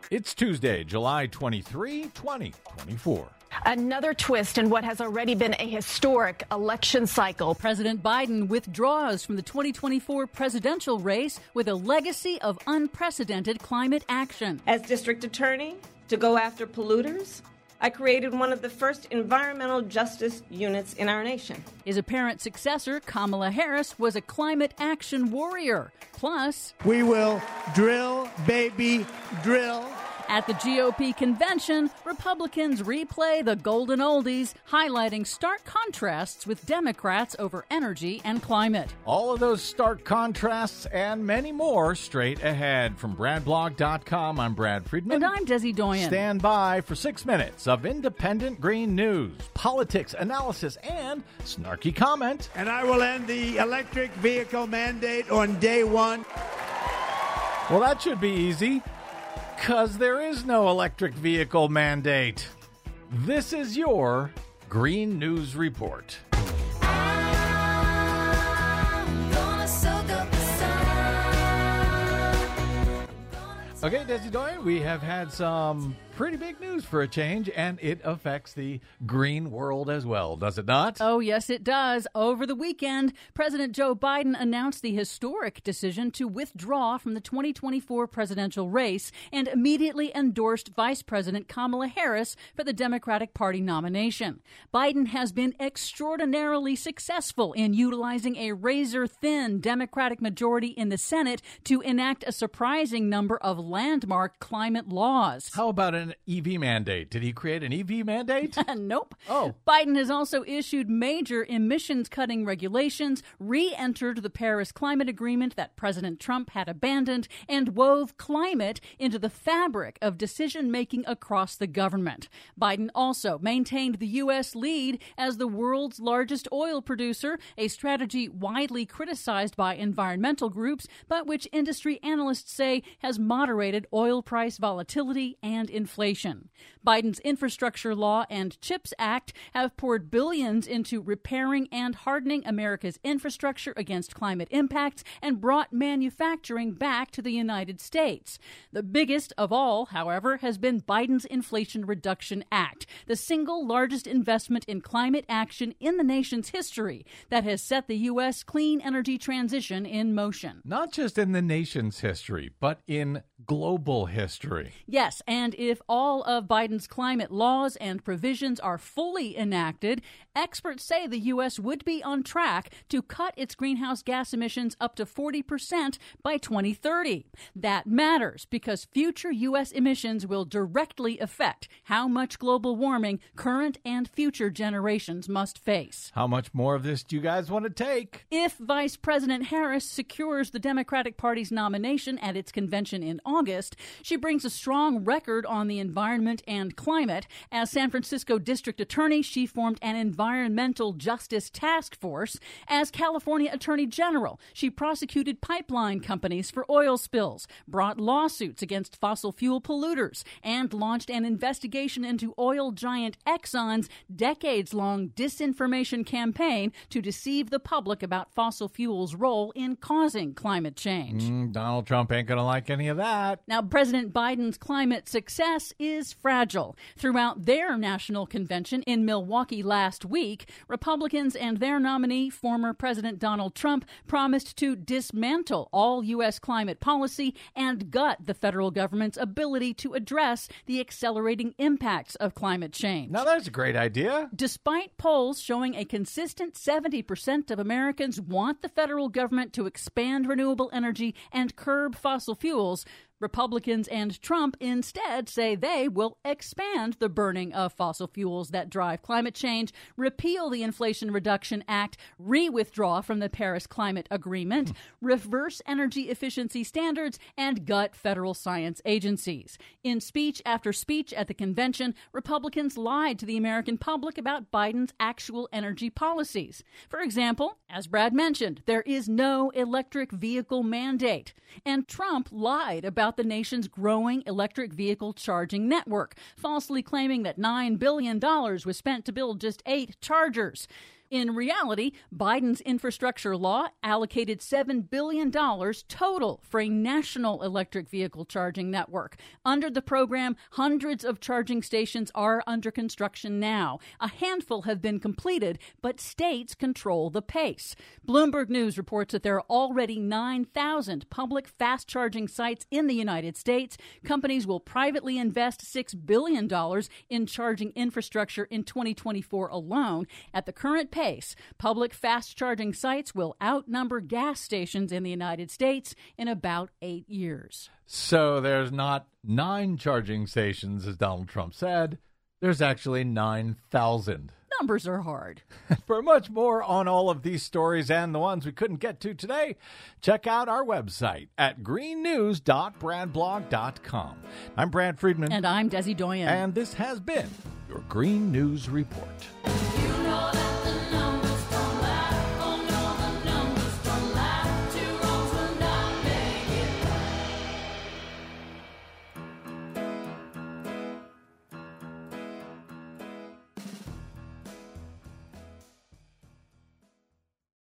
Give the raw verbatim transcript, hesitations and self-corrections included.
It's Tuesday, July twenty-third, twenty twenty-four. Another twist in what has already been a historic election cycle. President Biden withdraws from the twenty twenty-four presidential race with a legacy of unprecedented climate action. As district attorney, to go after polluters, I created one of the first environmental justice units in our nation. His apparent successor, Kamala Harris, was a climate action warrior. Plus, we will drill, baby, drill. At the G O P convention, Republicans replay the golden oldies, highlighting stark contrasts with Democrats over energy and climate. All of those stark contrasts and many more straight ahead. From Brad Blog dot com, I'm Brad Friedman. And I'm Desi Doyen. Stand by for six minutes of independent green news, politics, analysis, and snarky comment. And I will end the electric vehicle mandate on day one. Well, that should be easy. Because there is no electric vehicle mandate. This is your Green News Report. Okay, Desi Doyen, we have had some pretty big news for a change, and it affects the green world as well, does it not? Oh, yes, it does. Over the weekend, President Joe Biden announced the historic decision to withdraw from the twenty twenty-four presidential race and immediately endorsed Vice President Kamala Harris for the Democratic Party nomination. Biden has been extraordinarily successful in utilizing a razor-thin Democratic majority in the Senate to enact a surprising number of landmark climate laws. How about an E V mandate? Did he create an E V mandate? Nope. Oh. Biden has also issued major emissions-cutting regulations, re-entered the Paris Climate Agreement that President Trump had abandoned, and wove climate into the fabric of decision-making across the government. Biden also maintained the U S lead as the world's largest oil producer, a strategy widely criticized by environmental groups, but which industry analysts say has moderated oil price volatility and inflation. Biden's infrastructure law and CHIPS Act have poured billions into repairing and hardening America's infrastructure against climate impacts and brought manufacturing back to the United States. The biggest of all, however, has been Biden's Inflation Reduction Act, the single largest investment in climate action in the nation's history that has set the U S clean energy transition in motion. Not just in the nation's history, but in global history. Yes, and if all of Biden's climate laws and provisions are fully enacted, experts say the U S would be on track to cut its greenhouse gas emissions up to forty percent by twenty thirty. That matters because future U S emissions will directly affect how much global warming current and future generations must face. How much more of this do you guys want to take? If Vice President Harris secures the Democratic Party's nomination at its convention in August, she brings a strong record on the environment and climate. As San Francisco District Attorney, she formed an environmental justice task force. As California Attorney General, she prosecuted pipeline companies for oil spills, brought lawsuits against fossil fuel polluters, and launched an investigation into oil giant Exxon's decades-long disinformation campaign to deceive the public about fossil fuels' role in causing climate change. Mm, Donald Trump ain't going to like any of that. Now, President Biden's climate success is fragile. Throughout their national convention in Milwaukee last week, Republicans and their nominee, former President Donald Trump, promised to dismantle all U S climate policy and gut the federal government's ability to address the accelerating impacts of climate change. Now, that's a great idea. Despite polls showing a consistent seventy percent of Americans want the federal government to expand renewable energy and curb fossil fuels, Republicans and Trump instead say they will expand the burning of fossil fuels that drive climate change, repeal the Inflation Reduction Act, re-withdraw from the Paris Climate Agreement, reverse energy efficiency standards, and gut federal science agencies. In speech after speech at the convention, Republicans lied to the American public about Biden's actual energy policies. For example, as Brad mentioned, there is no electric vehicle mandate. And Trump lied about the nation's growing electric vehicle charging network, falsely claiming that nine billion dollars was spent to build just eight chargers. In reality, Biden's infrastructure law allocated seven billion dollars total for a national electric vehicle charging network. Under the program, hundreds of charging stations are under construction now. A handful have been completed, but states control the pace. Bloomberg News reports that there are already nine thousand public fast charging sites in the United States. Companies will privately invest six billion dollars in charging infrastructure in twenty twenty-four alone. At the current pace, public fast charging sites will outnumber gas stations in the United States in about eight years. So there's not nine charging stations, as Donald Trump said. There's actually nine thousand. Numbers are hard. For much more on all of these stories and the ones we couldn't get to today, check out our website at green news dot brad blog dot com. I'm Brad Friedman. And I'm Desi Doyen. And this has been your Green News Report. You know that the numbers don't lie. Oh no, the numbers don't lie. Two wrongs will not make it right.